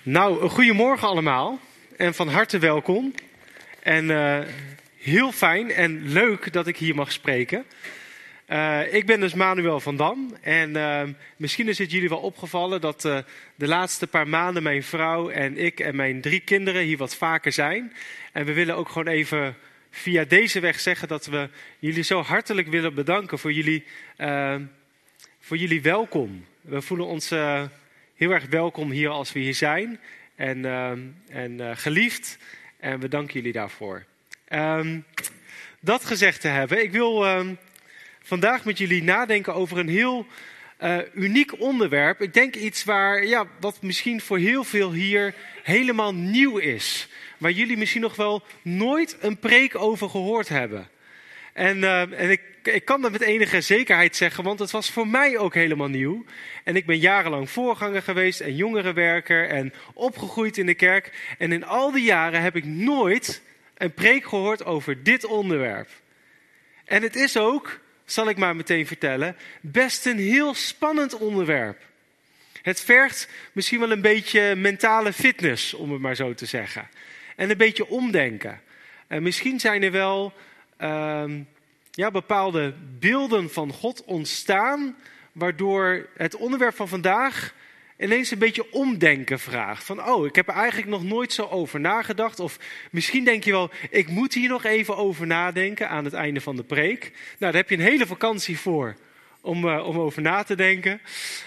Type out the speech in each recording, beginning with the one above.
Nou, een goedemorgen allemaal en van harte welkom. En heel fijn en leuk dat ik hier mag spreken. Ik ben dus Manuel van Dam en misschien is het jullie wel opgevallen dat de laatste paar maanden mijn vrouw en ik en mijn 3 kinderen hier wat vaker zijn. En we willen ook gewoon even via deze weg zeggen dat we jullie zo hartelijk willen bedanken voor jullie welkom. We voelen ons heel erg welkom hier als we hier zijn en geliefd. En we danken jullie daarvoor. Dat gezegd te hebben, ik wil vandaag met jullie nadenken over een heel uniek onderwerp. Ik denk iets wat misschien voor heel veel hier helemaal nieuw is. Waar jullie misschien nog wel nooit een preek over gehoord hebben. En ik kan dat met enige zekerheid zeggen, want het was voor mij ook helemaal nieuw. En ik ben jarenlang voorganger geweest en jongerenwerker en opgegroeid in de kerk. En in al die jaren heb ik nooit een preek gehoord over dit onderwerp. En het is ook, zal ik maar meteen vertellen, best een heel spannend onderwerp. Het vergt misschien wel een beetje mentale fitness, om het maar zo te zeggen. En een beetje omdenken. En misschien zijn er wel bepaalde beelden van God ontstaan, waardoor het onderwerp van vandaag ineens een beetje omdenken vraagt. Van, ik heb er eigenlijk nog nooit zo over nagedacht. Of misschien denk je wel, ik moet hier nog even over nadenken aan het einde van de preek. Nou, daar heb je een hele vakantie voor om over na te denken.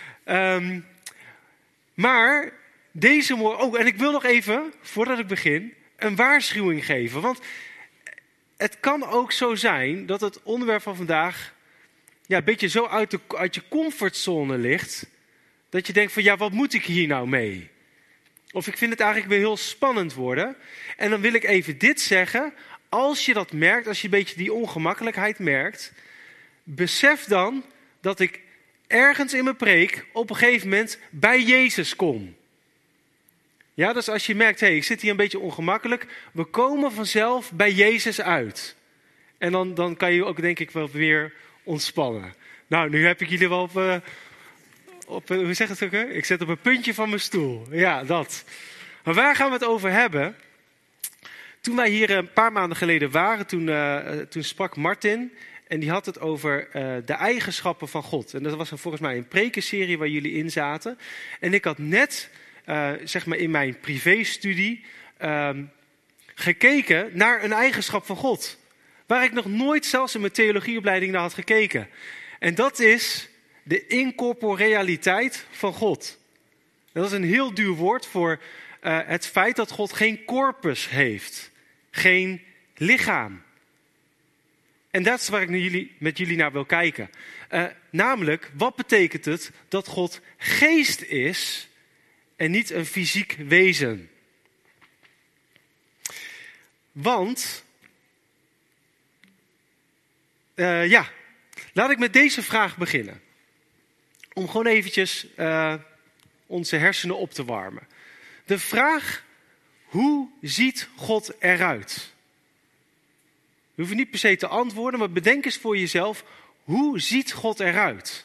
Maar deze morgen... en ik wil nog even, voordat ik begin, een waarschuwing geven. Want het kan ook zo zijn dat het onderwerp van vandaag een beetje zo uit je comfortzone ligt, dat je denkt van, wat moet ik hier nou mee? Of ik vind het eigenlijk weer heel spannend worden. En dan wil ik even dit zeggen. Als je dat merkt, als je een beetje die ongemakkelijkheid merkt, besef dan dat ik ergens in mijn preek op een gegeven moment bij Jezus kom. Ja, dus als je merkt, ik zit hier een beetje ongemakkelijk, we komen vanzelf bij Jezus uit. En dan kan je ook denk ik wel weer ontspannen. Nou, nu heb ik jullie wel hoe zeg het ook? Hè? Ik zit op een puntje van mijn stoel. Ja, dat. Maar waar gaan we het over hebben? Toen wij hier een paar maanden geleden waren, toen sprak Martin. En die had het over de eigenschappen van God. En dat was volgens mij een prekenserie waar jullie in zaten. En ik had net, in mijn privé-studie, gekeken naar een eigenschap van God. Waar ik nog nooit zelfs in mijn theologieopleiding naar had gekeken. En dat is de incorporealiteit van God. Dat is een heel duur woord voor het feit dat God geen corpus heeft. Geen lichaam. En dat is waar ik met jullie naar wil kijken. Namelijk, wat betekent het dat God geest is en niet een fysiek wezen? Want, laat ik met deze vraag beginnen. Om gewoon eventjes onze hersenen op te warmen. De vraag, hoe ziet God eruit? Je hoeft niet per se te antwoorden, maar bedenk eens voor jezelf, hoe ziet God eruit?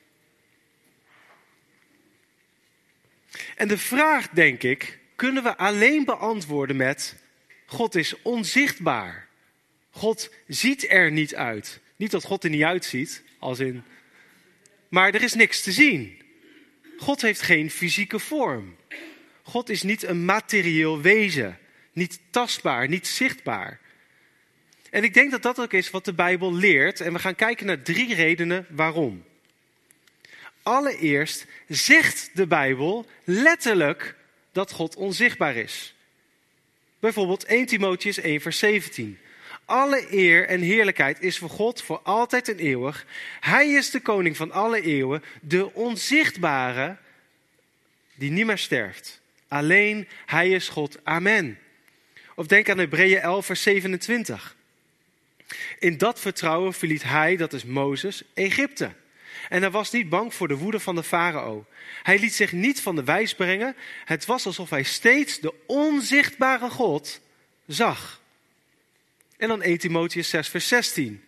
En de vraag, denk ik, kunnen we alleen beantwoorden met, God is onzichtbaar. God ziet er niet uit. Niet dat God er niet uitziet, maar er is niks te zien. God heeft geen fysieke vorm. God is niet een materieel wezen. Niet tastbaar, niet zichtbaar. En ik denk dat dat ook is wat de Bijbel leert. En we gaan kijken naar 3 redenen waarom. Allereerst zegt de Bijbel letterlijk dat God onzichtbaar is. Bijvoorbeeld 1 Timotheüs 1 vers 17. Alle eer en heerlijkheid is voor God voor altijd en eeuwig. Hij is de koning van alle eeuwen, de onzichtbare die niet meer sterft. Alleen hij is God. Amen. Of denk aan Hebreeën 11 vers 27. In dat vertrouwen verliet hij, dat is Mozes, Egypte. En hij was niet bang voor de woede van de farao. Hij liet zich niet van de wijs brengen. Het was alsof hij steeds de onzichtbare God zag. En dan 1 Timotheüs 6 vers 16.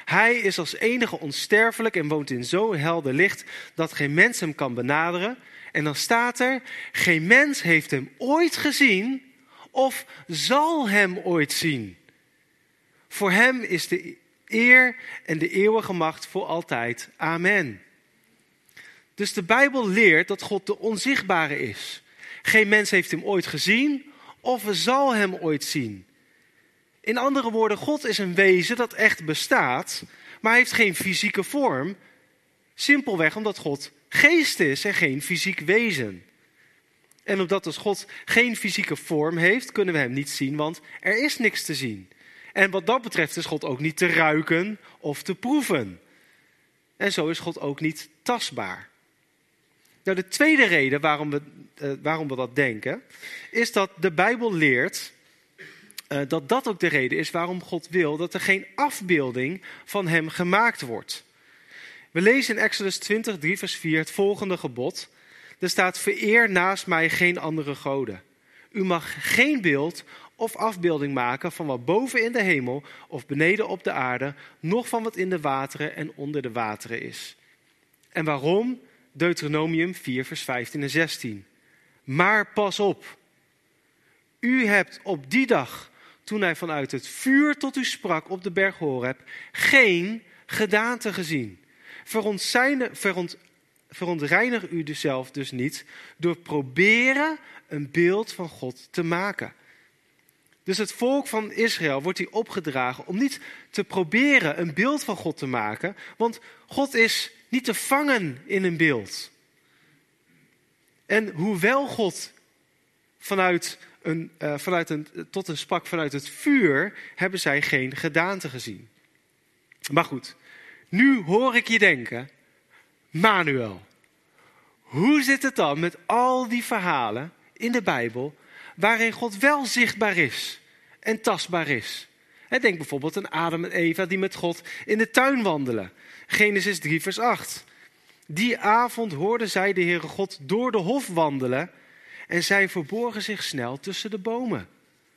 Hij is als enige onsterfelijk en woont in zo'n helder licht dat geen mens hem kan benaderen. En dan staat er, geen mens heeft hem ooit gezien of zal hem ooit zien. Voor hem is de eer en de eeuwige macht voor altijd. Amen. Dus de Bijbel leert dat God de onzichtbare is. Geen mens heeft hem ooit gezien of zal hem ooit zien. In andere woorden, God is een wezen dat echt bestaat, maar hij heeft geen fysieke vorm. Simpelweg omdat God geest is en geen fysiek wezen. En omdat dus God geen fysieke vorm heeft, kunnen we hem niet zien, want er is niks te zien. En wat dat betreft is God ook niet te ruiken of te proeven. En zo is God ook niet tastbaar. Nou, de tweede reden waarom we dat denken, is dat de Bijbel leert dat ook de reden is waarom God wil dat er geen afbeelding van hem gemaakt wordt. We lezen in Exodus 20, 3 vers 4 het volgende gebod. Er staat, vereer naast mij geen andere goden. U mag geen beeld of afbeelding maken van wat boven in de hemel of beneden op de aarde, noch van wat in de wateren en onder de wateren is. En waarom? Deuteronomium 4 vers 15 en 16. Maar pas op. U hebt op die dag, toen hij vanuit het vuur tot u sprak op de berg Horeb, geen gedaante gezien. Verontreinig u zelf dus niet door proberen een beeld van God te maken. Dus het volk van Israël wordt hier opgedragen om niet te proberen een beeld van God te maken, want God is niet te vangen in een beeld. En hoewel God tot een sprak vanuit het vuur, hebben zij geen gedaante gezien. Maar goed, nu hoor ik je denken, Manuel, hoe zit het dan met al die verhalen in de Bijbel waarin God wel zichtbaar is en tastbaar is? Denk bijvoorbeeld aan Adam en Eva die met God in de tuin wandelen. Genesis 3 vers 8. Die avond hoorden zij de Heere God door de hof wandelen en zij verborgen zich snel tussen de bomen.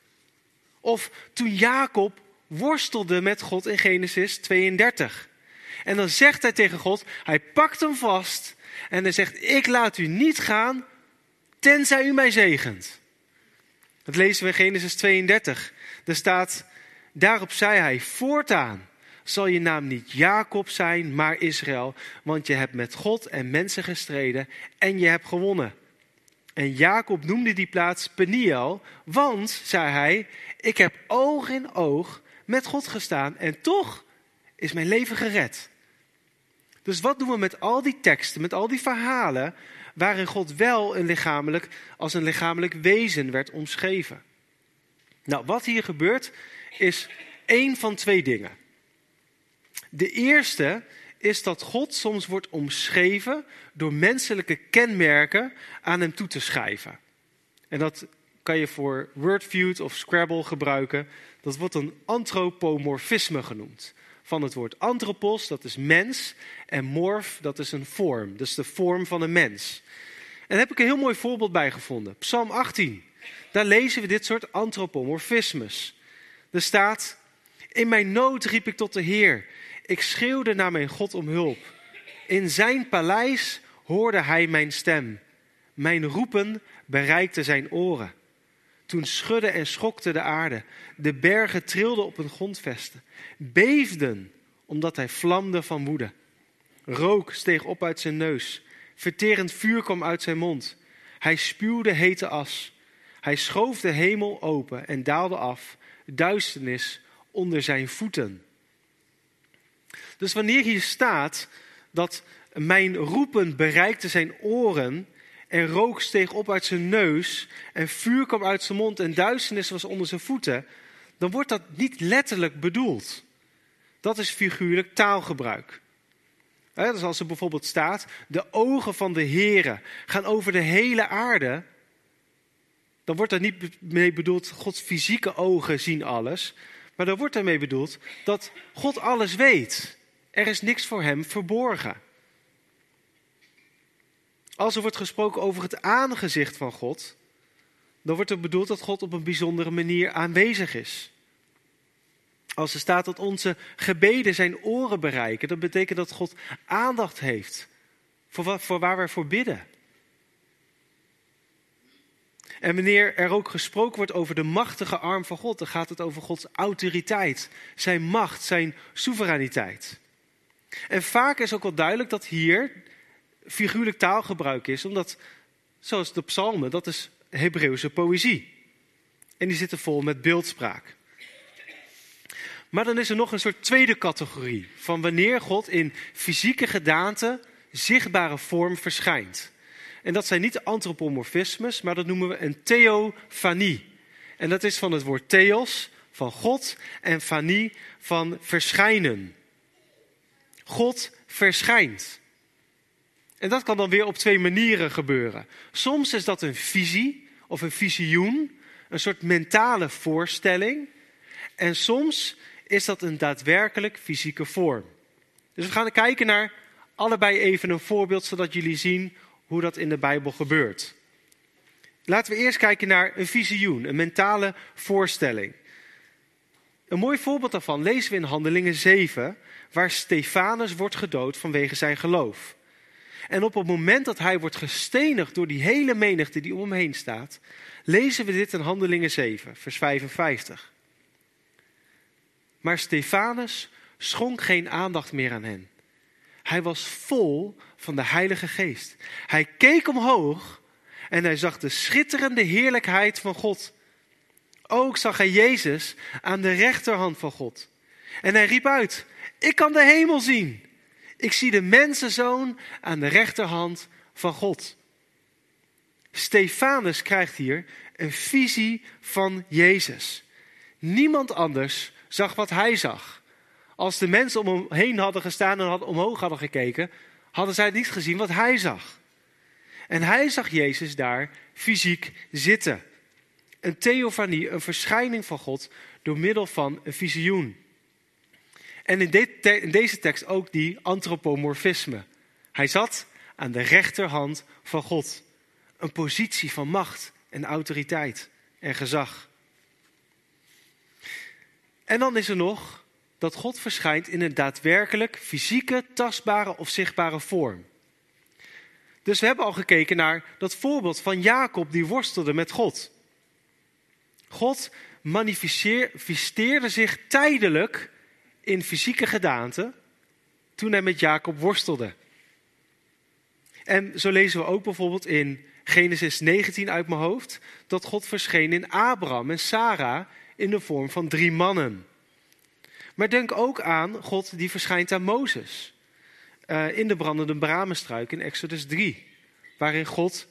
Of toen Jacob worstelde met God in Genesis 32. En dan zegt hij tegen God, hij pakt hem vast en hij zegt, ik laat u niet gaan, tenzij u mij zegent. Dat lezen we in Genesis 32. Er staat, daarop zei hij, voortaan zal je naam niet Jacob zijn, maar Israël, want je hebt met God en mensen gestreden en je hebt gewonnen. En Jacob noemde die plaats Peniel, want, zei hij, ik heb oog in oog met God gestaan en toch is mijn leven gered. Dus wat doen we met al die teksten, met al die verhalen, waarin God wel als een lichamelijk wezen werd omschreven? Nou, wat hier gebeurt is één van twee dingen. De eerste is dat God soms wordt omschreven door menselijke kenmerken aan hem toe te schrijven. En dat kan je voor Wordfeud of Scrabble gebruiken. Dat wordt een antropomorfisme genoemd. Van het woord anthropos, dat is mens, en morf, dat is een vorm. Dus de vorm van een mens. En daar heb ik een heel mooi voorbeeld bij gevonden. Psalm 18. Daar lezen we dit soort antropomorfismes. Er staat, in mijn nood riep ik tot de Heer. Ik schreeuwde naar mijn God om hulp. In zijn paleis hoorde hij mijn stem. Mijn roepen bereikte zijn oren. Toen schudde en schokte de aarde. De bergen trilden op hun grondvesten. Beefden, omdat hij vlamde van woede. Rook steeg op uit zijn neus. Verterend vuur kwam uit zijn mond. Hij spuwde hete as. Hij schoof de hemel open en daalde af. Duisternis onder zijn voeten. Dus wanneer hier staat dat mijn roepen bereikte zijn oren en rook steeg op uit zijn neus en vuur kwam uit zijn mond en duisternis was onder zijn voeten, dan wordt dat niet letterlijk bedoeld. Dat is figuurlijk taalgebruik. Dus als er bijvoorbeeld staat, de ogen van de Heere gaan over de hele aarde, dan wordt daar niet mee bedoeld, Gods fysieke ogen zien alles, maar dan wordt daarmee bedoeld dat God alles weet. Er is niks voor hem verborgen. Als er wordt gesproken over het aangezicht van God, dan wordt er bedoeld dat God op een bijzondere manier aanwezig is. Als er staat dat onze gebeden zijn oren bereiken, dat betekent dat God aandacht heeft voor waar wij voor bidden. En wanneer er ook gesproken wordt over de machtige arm van God, dan gaat het over Gods autoriteit, zijn macht, zijn soevereiniteit. En vaak is ook wel duidelijk dat hier figuurlijk taalgebruik is, omdat, zoals de psalmen, dat is Hebreeuwse poëzie. En die zitten vol met beeldspraak. Maar dan is er nog een soort tweede categorie van wanneer God in fysieke gedaante, zichtbare vorm verschijnt. En dat zijn niet antropomorfismes, maar dat noemen we een theofanie. En dat is van het woord theos, van God, en fanie, van verschijnen. God verschijnt. En dat kan dan weer op twee manieren gebeuren. Soms is dat een visie of een visioen, een soort mentale voorstelling. En soms is dat een daadwerkelijk fysieke vorm. Dus we gaan kijken naar allebei even een voorbeeld, zodat jullie zien hoe dat in de Bijbel gebeurt. Laten we eerst kijken naar een visioen, een mentale voorstelling. Een mooi voorbeeld daarvan lezen we in Handelingen 7, waar Stefanus wordt gedood vanwege zijn geloof. En op het moment dat hij wordt gestenigd door die hele menigte die om hem heen staat, lezen we dit in Handelingen 7, vers 55. Maar Stefanus schonk geen aandacht meer aan hen. Hij was vol van de Heilige Geest. Hij keek omhoog en hij zag de schitterende heerlijkheid van God. Ook zag hij Jezus aan de rechterhand van God. En hij riep uit: ik kan de hemel zien. Ik zie de mensenzoon aan de rechterhand van God. Stefanus krijgt hier een visie van Jezus. Niemand anders zag wat hij zag. Als de mensen om hem heen hadden gestaan en omhoog hadden gekeken, hadden zij niet gezien wat hij zag. En hij zag Jezus daar fysiek zitten. Een theofanie, een verschijning van God door middel van een visioen. En in deze tekst ook die antropomorfisme. Hij zat aan de rechterhand van God. Een positie van macht en autoriteit en gezag. En dan is er nog dat God verschijnt in een daadwerkelijk fysieke, tastbare of zichtbare vorm. Dus we hebben al gekeken naar dat voorbeeld van Jacob die worstelde met God. God manifesteerde zich tijdelijk in fysieke gedaante toen hij met Jacob worstelde. En zo lezen we ook bijvoorbeeld in Genesis 19 uit mijn hoofd, dat God verscheen in Abraham en Sarah in de vorm van 3 mannen. Maar denk ook aan God die verschijnt aan Mozes in de brandende bramenstruik in Exodus 3. Waarin God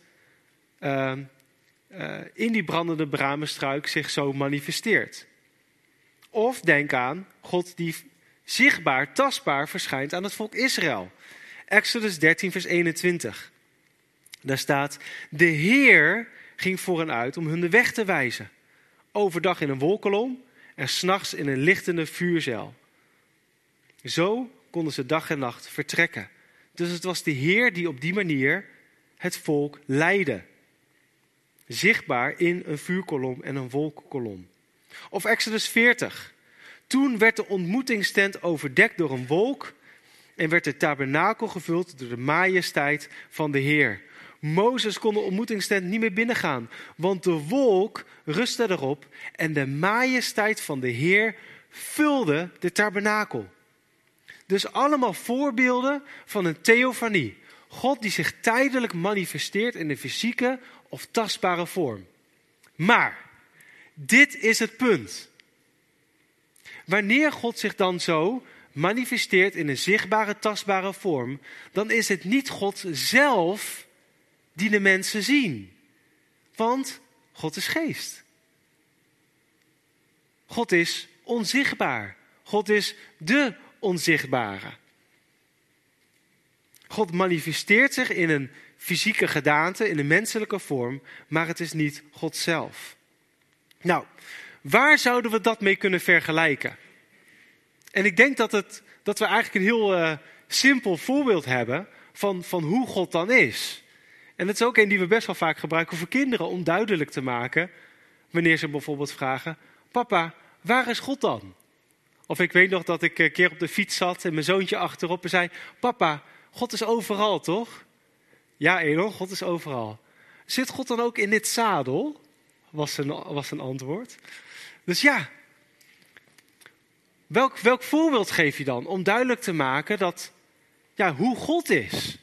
in die brandende bramenstruik zich zo manifesteert. Of denk aan God die zichtbaar, tastbaar verschijnt aan het volk Israël. Exodus 13 vers 21. Daar staat: de Heer ging voor hen uit om hun de weg te wijzen. Overdag in een wolkolom en 's nachts in een lichtende vuurzeil. Zo konden ze dag en nacht vertrekken. Dus het was de Heer die op die manier het volk leidde. Zichtbaar in een vuurkolom en een wolkkolom. Of Exodus 40. Toen werd de ontmoetingstent overdekt door een wolk en werd de tabernakel gevuld door de majesteit van de Heer. Mozes kon de ontmoetingstent niet meer binnengaan, want de wolk rustte erop en de majesteit van de Heer vulde de tabernakel. Dus allemaal voorbeelden van een theofanie. God die zich tijdelijk manifesteert in een fysieke of tastbare vorm. Maar dit is het punt. Wanneer God zich dan zo manifesteert in een zichtbare, tastbare vorm, dan is het niet God zelf die de mensen zien. Want God is geest. God is onzichtbaar. God is de onzichtbare. God manifesteert zich in een fysieke gedaante, in een menselijke vorm, maar het is niet God zelf. Nou, waar zouden we dat mee kunnen vergelijken? En ik denk dat we eigenlijk een heel simpel voorbeeld hebben van hoe God dan is. En dat is ook een die we best wel vaak gebruiken voor kinderen om duidelijk te maken, wanneer ze bijvoorbeeld vragen: papa, waar is God dan? Of ik weet nog dat ik een keer op de fiets zat en mijn zoontje achterop en zei: papa, God is overal, toch? Ja, Elon, God is overal. Zit God dan ook in dit zadel? Was een antwoord. Dus ja, welk voorbeeld geef je dan om duidelijk te maken dat, ja, hoe God is?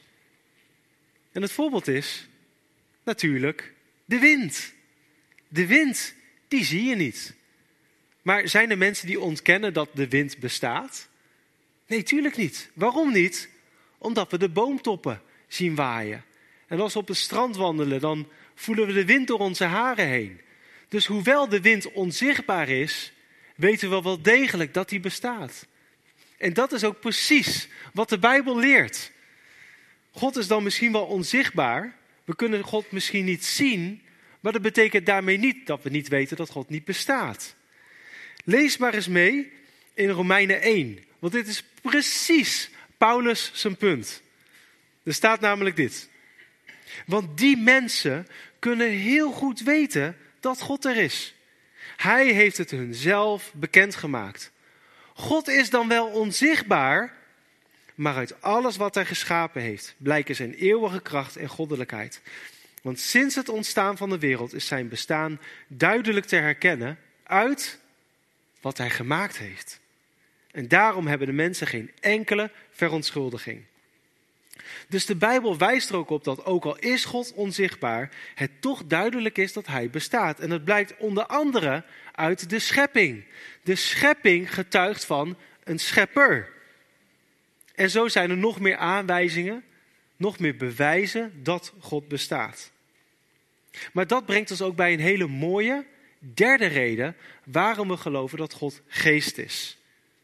En het voorbeeld is natuurlijk de wind. De wind, die zie je niet. Maar zijn er mensen die ontkennen dat de wind bestaat? Nee, tuurlijk niet. Waarom niet? Omdat we de boomtoppen zien waaien. En als we op het strand wandelen, dan voelen we de wind door onze haren heen. Dus hoewel de wind onzichtbaar is, weten we wel degelijk dat die bestaat. En dat is ook precies wat de Bijbel leert. God is dan misschien wel onzichtbaar. We kunnen God misschien niet zien, maar dat betekent daarmee niet dat we niet weten dat God niet bestaat. Lees maar eens mee in Romeinen 1, want dit is precies Paulus zijn punt. Er staat namelijk dit. Want die mensen kunnen heel goed weten dat God er is. Hij heeft het hunzelf bekendgemaakt. God is dan wel onzichtbaar, maar uit alles wat hij geschapen heeft blijken zijn eeuwige kracht en goddelijkheid. Want sinds het ontstaan van de wereld is zijn bestaan duidelijk te herkennen uit wat hij gemaakt heeft. En daarom hebben de mensen geen enkele verontschuldiging. Dus de Bijbel wijst er ook op dat ook al is God onzichtbaar, het toch duidelijk is dat hij bestaat. En dat blijkt onder andere uit de schepping. De schepping getuigt van een schepper. En zo zijn er nog meer aanwijzingen, nog meer bewijzen dat God bestaat. Maar dat brengt ons ook bij een hele mooie derde reden waarom we geloven dat God geest is.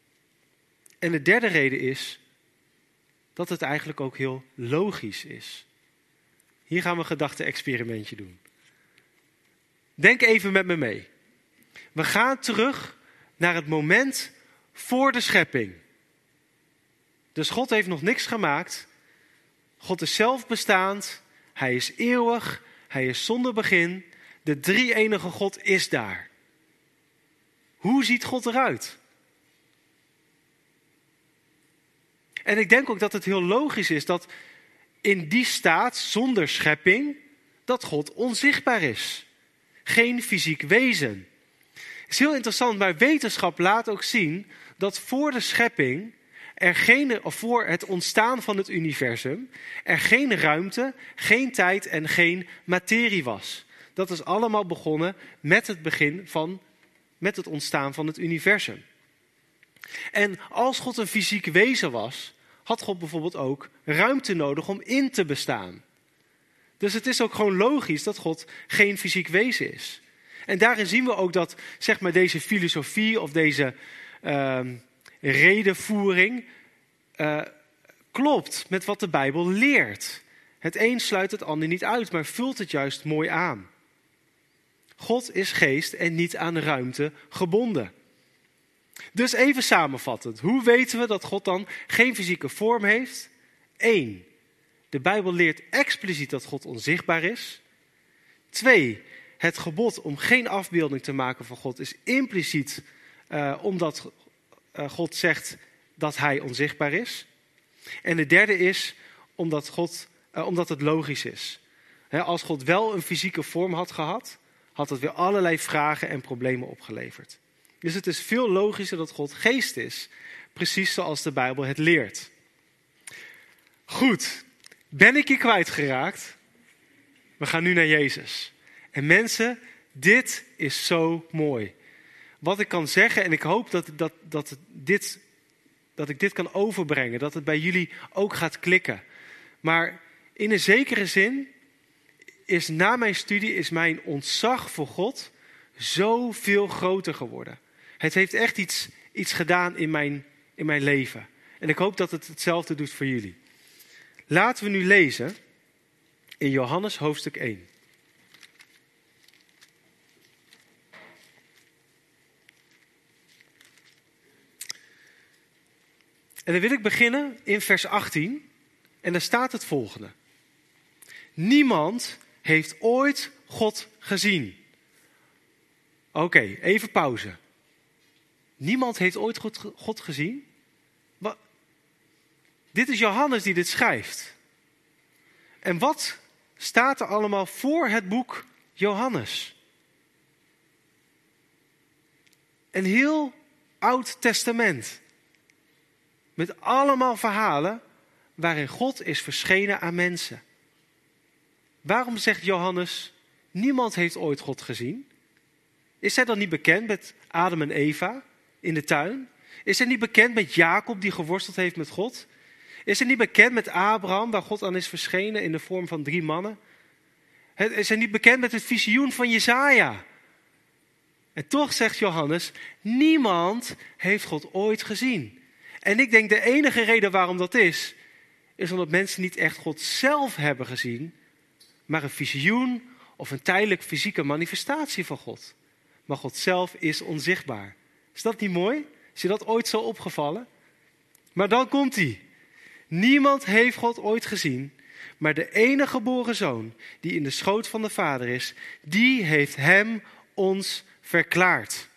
En de derde reden is dat het eigenlijk ook heel logisch is. Hier gaan we een gedachte-experimentje doen. Denk even met me mee. We gaan terug naar het moment voor de schepping. Dus God heeft nog niks gemaakt. God is zelf bestaand. Hij is eeuwig. Hij is zonder begin. De drie-enige God is daar. Hoe ziet God eruit? En ik denk ook dat het heel logisch is dat in die staat, zonder schepping, dat God onzichtbaar is. Geen fysiek wezen. Het is heel interessant, maar wetenschap laat ook zien dat voor de schepping, voor het ontstaan van het universum, er geen ruimte, geen tijd en geen materie was. Dat is allemaal begonnen met het ontstaan van het universum. En als God een fysiek wezen was, had God bijvoorbeeld ook ruimte nodig om in te bestaan. Dus het is ook gewoon logisch dat God geen fysiek wezen is. En daarin zien we ook dat, zeg maar, deze filosofie of deze redenvoering klopt met wat de Bijbel leert. Het een sluit het ander niet uit, maar vult het juist mooi aan. God is geest en niet aan ruimte gebonden. Dus even samenvattend. Hoe weten we dat God dan geen fysieke vorm heeft? 1. De Bijbel leert expliciet dat God onzichtbaar is. 2. Het gebod om geen afbeelding te maken van God is impliciet omdat God zegt dat hij onzichtbaar is. En de derde is omdat het logisch is. Als God wel een fysieke vorm had gehad, had het weer allerlei vragen en problemen opgeleverd. Dus het is veel logischer dat God geest is. Precies zoals de Bijbel het leert. Goed, ben ik je kwijtgeraakt? We gaan nu naar Jezus. En mensen, dit is zo mooi. Wat ik kan zeggen, en ik hoop dat ik dit kan overbrengen. Dat het bij jullie ook gaat klikken. Maar in een zekere zin is na mijn studie mijn ontzag voor God zoveel groter geworden. Het heeft echt iets gedaan in mijn leven. En ik hoop dat het hetzelfde doet voor jullie. Laten we nu lezen in Johannes hoofdstuk 1. En dan wil ik beginnen in vers 18. En daar staat het volgende. Niemand heeft ooit God gezien. Oké, even pauze. Niemand heeft ooit God gezien. Dit is Johannes die dit schrijft. En wat staat er allemaal voor het boek Johannes? Een heel Oud Testament. Met allemaal verhalen waarin God is verschenen aan mensen. Waarom zegt Johannes, niemand heeft ooit God gezien? Is hij dan niet bekend met Adam en Eva in de tuin? Is hij niet bekend met Jacob die geworsteld heeft met God? Is hij niet bekend met Abraham waar God aan is verschenen in de vorm van 3 mannen? Is hij niet bekend met het visioen van Jesaja? En toch zegt Johannes, niemand heeft God ooit gezien. En ik denk de enige reden waarom dat is omdat mensen niet echt God zelf hebben gezien, maar een visioen of een tijdelijk fysieke manifestatie van God. Maar God zelf is onzichtbaar. Is dat niet mooi? Is je dat ooit zo opgevallen? Maar dan komt hij. Niemand heeft God ooit gezien, maar de enige geboren zoon die in de schoot van de Vader is, die heeft hem ons verklaard.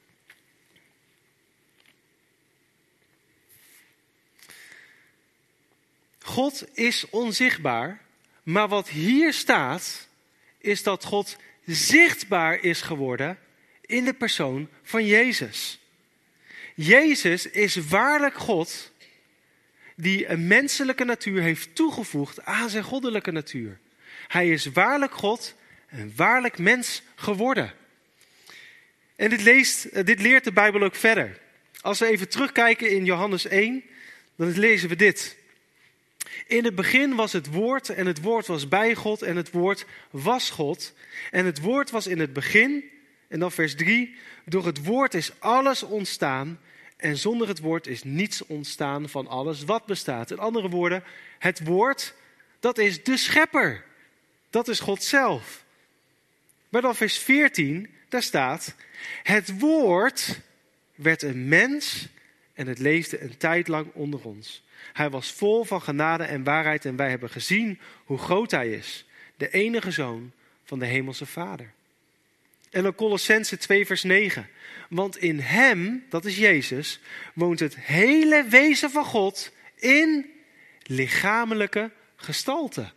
God is onzichtbaar, maar wat hier staat, is dat God zichtbaar is geworden in de persoon van Jezus. Jezus is waarlijk God die een menselijke natuur heeft toegevoegd aan zijn goddelijke natuur. Hij is waarlijk God en waarlijk mens geworden. En dit leert de Bijbel ook verder. Als we even terugkijken in Johannes 1, dan lezen we dit. In het begin was het woord en het woord was bij God en het woord was God. En het woord was in het begin, en dan vers 3, door het woord is alles ontstaan en zonder het woord is niets ontstaan van alles wat bestaat. In andere woorden, het woord, dat is de schepper. Dat is God zelf. Maar dan vers 14, daar staat, het woord werd een mens en het leefde een tijd lang onder ons. Hij was vol van genade en waarheid en wij hebben gezien hoe groot hij is. De enige zoon van de hemelse Vader. En dan Kolossenzen 2 vers 9. Want in hem, dat is Jezus, woont het hele wezen van God in lichamelijke gestalte.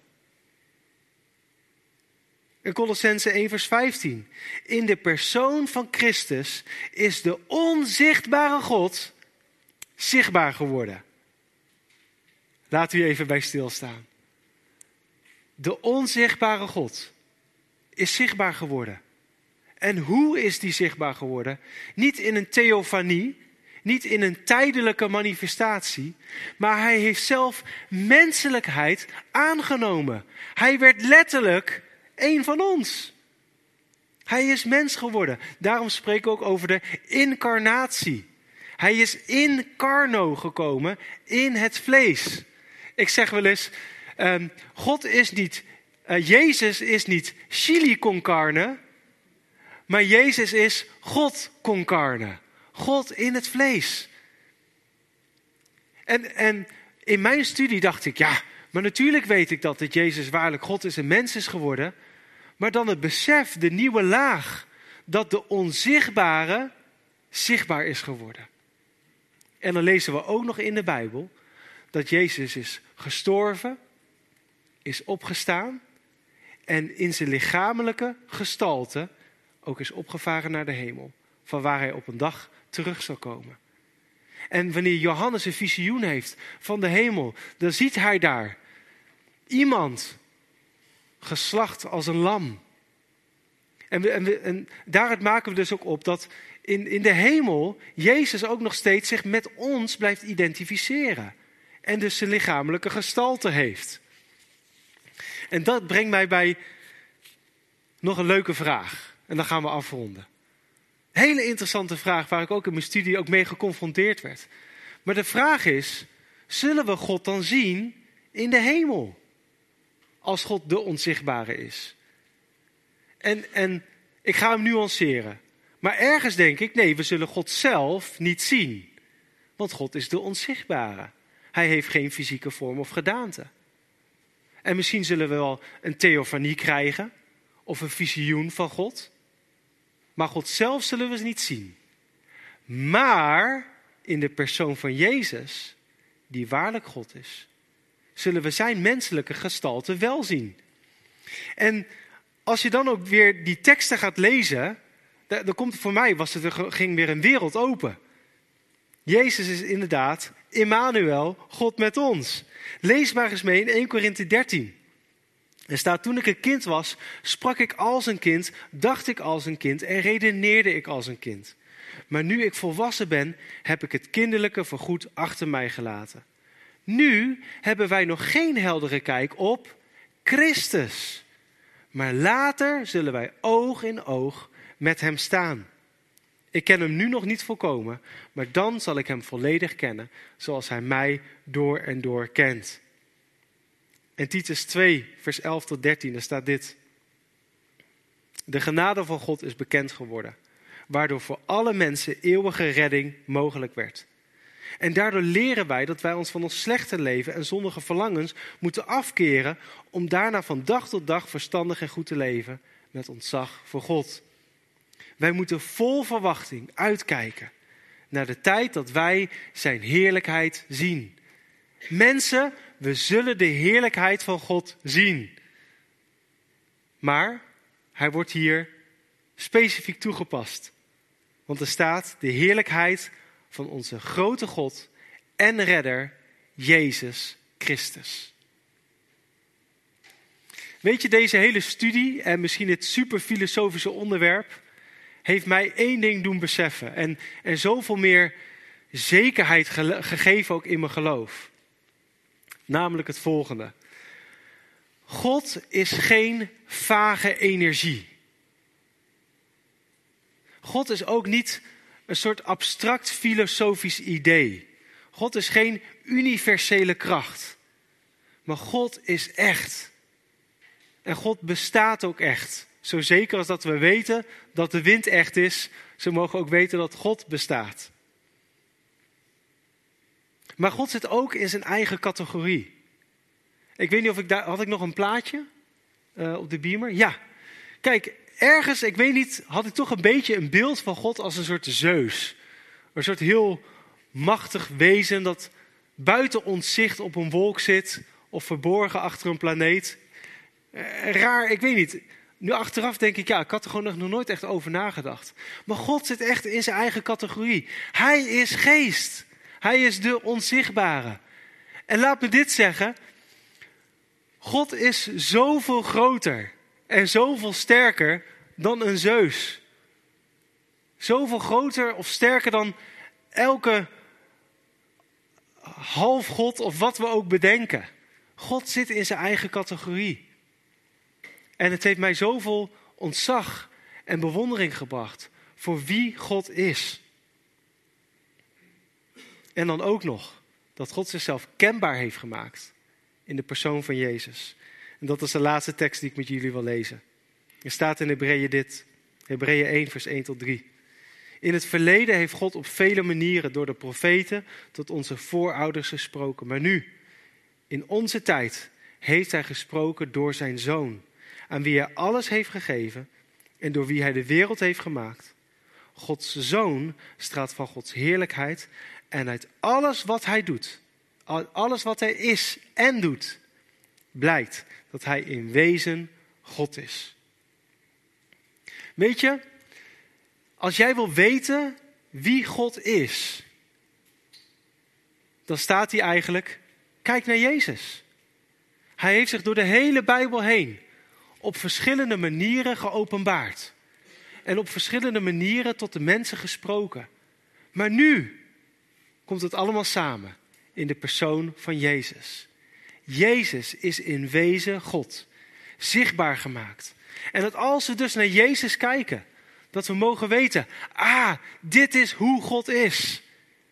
In Kolossenzen 1 vers 15. In de persoon van Christus is de onzichtbare God zichtbaar geworden. Laat u even bij stilstaan. De onzichtbare God is zichtbaar geworden. En hoe is die zichtbaar geworden? Niet in een theofanie, niet in een tijdelijke manifestatie, maar hij heeft zelf menselijkheid aangenomen. Hij werd letterlijk een van ons. Hij is mens geworden. Daarom spreken we ook over de incarnatie. Hij is in carno gekomen, in het vlees. Ik zeg wel eens, Jezus is niet chili con carne, maar Jezus is God con carne. God in het vlees. En in mijn studie dacht ik, ja, maar natuurlijk weet ik dat Jezus waarlijk God is en mens is geworden. Maar dan het besef, de nieuwe laag, dat de onzichtbare zichtbaar is geworden. En dan lezen we ook nog in de Bijbel dat Jezus is gestorven, is opgestaan en in zijn lichamelijke gestalte ook is opgevaren naar de hemel, van waar hij op een dag terug zal komen. En wanneer Johannes een visioen heeft van de hemel, dan ziet hij daar iemand geslacht als een lam. En daaruit maken we dus ook op dat in de hemel Jezus ook nog steeds zich met ons blijft identificeren. En dus zijn lichamelijke gestalte heeft. En dat brengt mij bij nog een leuke vraag. En dan gaan we afronden. Hele interessante vraag waar ik ook in mijn studie ook mee geconfronteerd werd. Maar de vraag is, zullen we God dan zien in de hemel? Als God de onzichtbare is. En ik ga hem nuanceren. Maar ergens denk ik, nee, we zullen God zelf niet zien. Want God is de onzichtbare. Hij heeft geen fysieke vorm of gedaante. En misschien zullen we wel een theofanie krijgen. Of een visioen van God. Maar God zelf zullen we niet zien. Maar in de persoon van Jezus, die waarlijk God is, zullen we zijn menselijke gestalte wel zien. En als je dan ook weer die teksten gaat lezen, dan komt voor mij, ging weer een wereld open. Jezus is inderdaad Immanuel, God met ons. Lees maar eens mee in 1 Korinthe 13. Er staat, toen ik een kind was, sprak ik als een kind, dacht ik als een kind en redeneerde ik als een kind. Maar nu ik volwassen ben, heb ik het kinderlijke voorgoed achter mij gelaten. Nu hebben wij nog geen heldere kijk op Christus. Maar later zullen wij oog in oog met hem staan. Ik ken hem nu nog niet volkomen, maar dan zal ik hem volledig kennen, zoals hij mij door en door kent. En Titus 2, vers 11 tot 13, daar staat dit. De genade van God is bekend geworden, waardoor voor alle mensen eeuwige redding mogelijk werd. En daardoor leren wij dat wij ons van ons slechte leven en zondige verlangens moeten afkeren om daarna van dag tot dag verstandig en goed te leven met ontzag voor God. Wij moeten vol verwachting uitkijken naar de tijd dat wij zijn heerlijkheid zien. Mensen, we zullen de heerlijkheid van God zien. Maar hij wordt hier specifiek toegepast. Want er staat de heerlijkheid van onze grote God en redder, Jezus Christus. Weet je, deze hele studie en misschien dit super filosofische onderwerp heeft mij één ding doen beseffen. En zoveel meer zekerheid gegeven ook in mijn geloof. Namelijk het volgende. God is geen vage energie. God is ook niet een soort abstract filosofisch idee. God is geen universele kracht. Maar God is echt. En God bestaat ook echt. Zo zeker als dat we weten dat de wind echt is, zo mogen we ook weten dat God bestaat. Maar God zit ook in zijn eigen categorie. Ik weet niet of had ik nog een plaatje op de beamer? Ja. Kijk, ergens, ik weet niet, had ik toch een beetje een beeld van God als een soort Zeus. Een soort heel machtig wezen dat buiten ons zicht op een wolk zit of verborgen achter een planeet. Raar, ik weet niet. Nu achteraf denk ik, ja, ik had er gewoon nog nooit echt over nagedacht. Maar God zit echt in zijn eigen categorie. Hij is geest. Hij is de onzichtbare. En laat me dit zeggen. God is zoveel groter en zoveel sterker dan een Zeus. Zoveel groter of sterker dan elke halfgod of wat we ook bedenken. God zit in zijn eigen categorie. En het heeft mij zoveel ontzag en bewondering gebracht voor wie God is. En dan ook nog dat God zichzelf kenbaar heeft gemaakt in de persoon van Jezus. En dat is de laatste tekst die ik met jullie wil lezen. Er staat in Hebreeën dit, Hebreeën 1 vers 1 tot 3. In het verleden heeft God op vele manieren door de profeten tot onze voorouders gesproken. Maar nu, in onze tijd, heeft hij gesproken door zijn Zoon, aan wie hij alles heeft gegeven en door wie hij de wereld heeft gemaakt. Gods Zoon straalt van Gods heerlijkheid en uit alles wat hij doet, alles wat hij is en doet, blijkt dat hij in wezen God is. Weet je, als jij wil weten wie God is, dan staat hij eigenlijk, kijk naar Jezus. Hij heeft zich door de hele Bijbel heen op verschillende manieren geopenbaard. En op verschillende manieren tot de mensen gesproken. Maar nu komt het allemaal samen in de persoon van Jezus. Jezus is in wezen God, zichtbaar gemaakt. En dat als we dus naar Jezus kijken, dat we mogen weten, dit is hoe God is.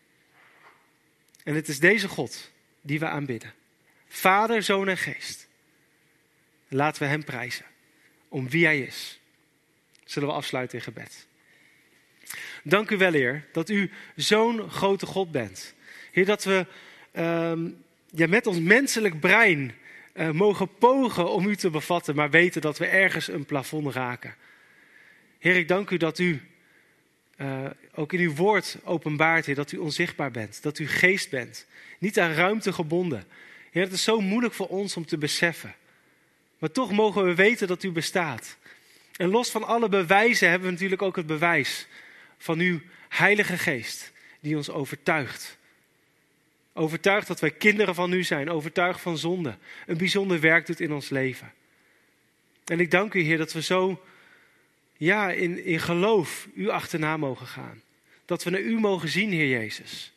En het is deze God die we aanbidden. Vader, Zoon en Geest. Laten we hem prijzen om wie hij is. Zullen we afsluiten in gebed. Dank u wel, Heer, dat u zo'n grote God bent. Heer, dat we met ons menselijk brein mogen pogen om u te bevatten, maar weten dat we ergens een plafond raken. Heer, ik dank u dat u ook in uw woord openbaart, Heer, dat u onzichtbaar bent. Dat u geest bent. Niet aan ruimte gebonden. Heer, het is zo moeilijk voor ons om te beseffen. Maar toch mogen we weten dat u bestaat. En los van alle bewijzen hebben we natuurlijk ook het bewijs van uw Heilige Geest. Die ons overtuigt. Overtuigd dat wij kinderen van u zijn. Overtuigd van zonde. Een bijzonder werk doet in ons leven. En ik dank u, Heer, dat we zo in geloof u achterna mogen gaan. Dat we naar u mogen zien, Heer Jezus.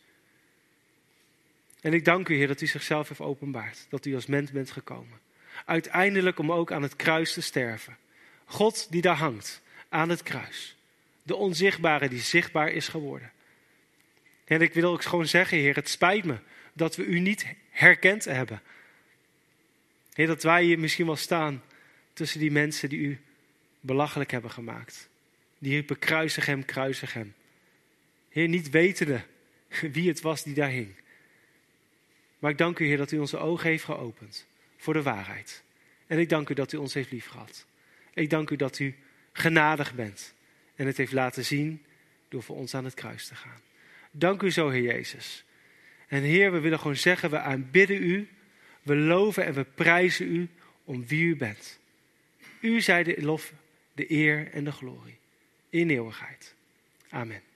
En ik dank u, Heer, dat u zichzelf heeft openbaard. Dat u als mens bent gekomen. Uiteindelijk om ook aan het kruis te sterven. God die daar hangt, aan het kruis. De onzichtbare die zichtbaar is geworden. En ik wil ook gewoon zeggen, Heer, het spijt me dat we u niet herkend hebben. Heer, dat wij hier misschien wel staan tussen die mensen die u belachelijk hebben gemaakt. Die riepen, kruisig hem, kruisig hem. Heer, niet wetende wie het was die daar hing. Maar ik dank u, Heer, dat u onze ogen heeft geopend voor de waarheid. En ik dank u dat u ons heeft liefgehad. Ik dank u dat u genadig bent en het heeft laten zien door voor ons aan het kruis te gaan. Dank u zo, Heer Jezus. En Heer, we willen gewoon zeggen, we aanbidden u, we loven en we prijzen u om wie u bent. U zij de lof, de eer en de glorie in eeuwigheid. Amen.